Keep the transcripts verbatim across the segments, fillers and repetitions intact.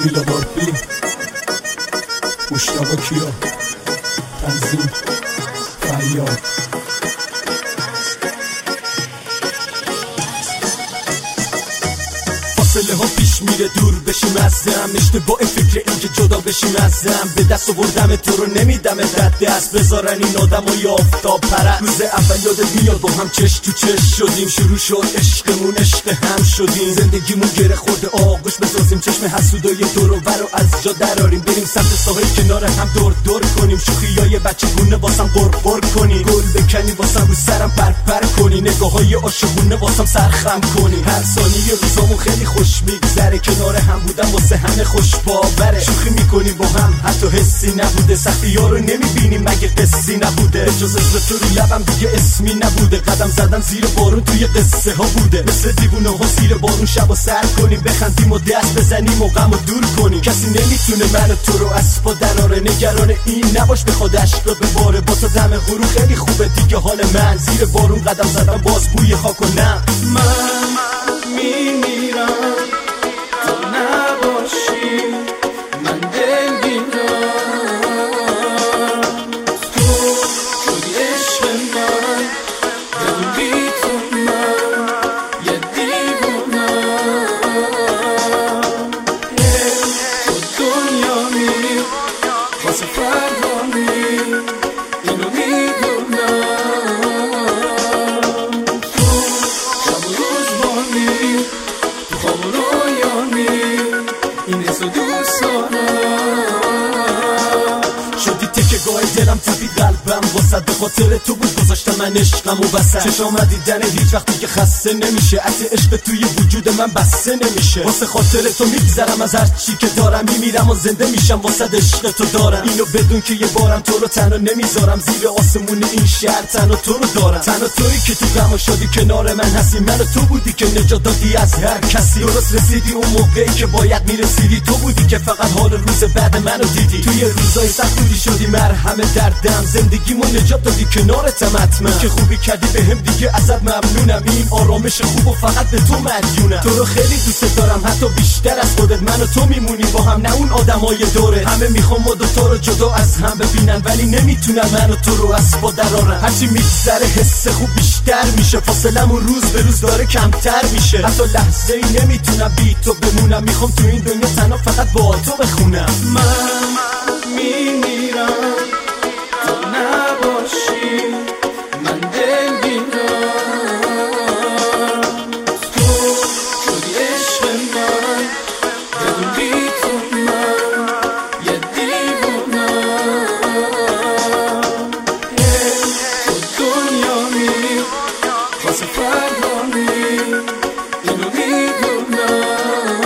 میلا باربی مشتاق کیا تنظیم فریاد. فاصله ها پیش میره دور بشیم ازم، اشتباه فکر این که جدا بشیم ازم. به دست آوردم تو رو نمیدم رد دست، بذارن این آدم ها یا آفتاب پرست. روز اول یادت میاد با هم چش تو چش شدیم، شروع شد عشقمون عشق هم شدیم. زندگیمون گره خورده آغوش بسازیم، چشم حسودای دور و بر رو از جا دراریم. بریم سمت ساحل کنار هم دور دور کنیم، شوخیای بچه گونه واسم قرقر کنی، گل بکنی واسم رو سرم پر پر کنی، نگاهای عاشقونه واسم سرخم کنی. هر ثانیه روزامون خیلی خوش میگذره، کنار هم بودم واسه همه خوش باوره. شوخی میکنیم با هم حتی حسی نبوده، سختی ها رو نمیبینیم مگه قصی نبوده. جز اسم تو رو لبم دیگه اسمی نبوده، قدم زدن زیر بارون توی قصه ها بوده. مثل دیوونه ها زیر بارون شب و سر کنیم، بخندیم و دست بزنیم و غم و دور کنیم. کسی نمیتونه من و تو رو از پا دراره، نگران این نباش بخواد عشق رو بباره. با تو دم غروب خیلی خوبه دیگه حال من، زیر بارون قدم زدم باز بوی خاک و نم. من میمیرم تو نباشی، من دلگیرم تو شدی عشق من، بدون بی تو من یه دیوونم. تو دنیامی واسه فردامی، اینو میدونم. تو شب و روز بانی، تو خواب و رویانی، این حس و دوست دارم. شدی تکه گاه دلم، تپید قلبم واسد، به خاطر تو بود گذاشتم من عشقم و وسط. چشام دیدن هیچ وقتی که خسته نمیشه، عطر عشق توی وجود من بسته نمیشه. واسه خاطر تو میگذرم از هر چی که دارم، میمیرم و زنده میشم واسه عشق تو دارم. اینو بدون که یه بارم تو رو تنها نمیذارم، زیر آسمون این شهر تنها تو رو دارم. تنها تویی که تو غم شادی کنار من هستی، من و تو بودی که نجات دادی از هر کسی. درست رسیدی اون موقعی که باید میرسیدی، تو بودی که فقط حال روز بعد منو دیدی. توی روزای سخت بودی شدی مرهم دردم، زندگیمو نجات دادی کنارتم حتما. که خوبی کردی بهم دیگه ازت ممنونم، این آرامش خوبو فقط به تو مدیونم. تو رو خیلی دوست دارم حتی بیشتر از خودت، من و تو میمونیم با هم نه اون آدمای دوره. همه میخوام ما دوتا رو جدا از هم ببینن، ولی نمیتونم من و تو رو از پا درارن. هرچی میگذره حس خوب بیشتر میشه، فاصلمون روز به روز داره کمتر میشه. حتی لحظه ای نمیتونم بی تو بمونم، میخوام تو این دنیا تنها فقط با تو بخونم. من میمیرم تو نباشی، من دلگیرم تو شدی عشق من، بدون بی تو من یه دیوونم. تو دنیامی واسه فردامی، اینو میدونم.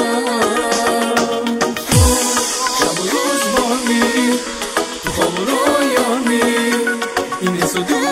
تو شب و روز بانی، تو خواب و رویانی، این حس و